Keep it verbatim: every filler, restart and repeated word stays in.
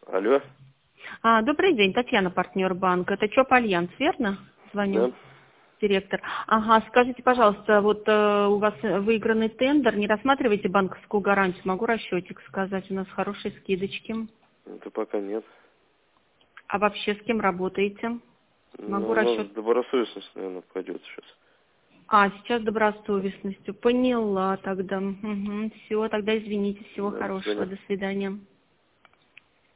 Алло. А, добрый день, Татьяна, партнер банка. Это ЧОП Альянс, верно? Звоню. Да. Директор. Ага, скажите, пожалуйста, вот э, у вас выигранный тендер, не рассматриваете банковскую гарантию? Могу расчетик сказать, у нас хорошие скидочки. Это пока нет. А вообще с кем работаете? Ну, Могу у нас расчет. добросовестность, наверное, пойдет сейчас. А, сейчас добросовестностью. Поняла тогда. Угу. Все, тогда извините, всего Да, до хорошего, свидания. до свидания.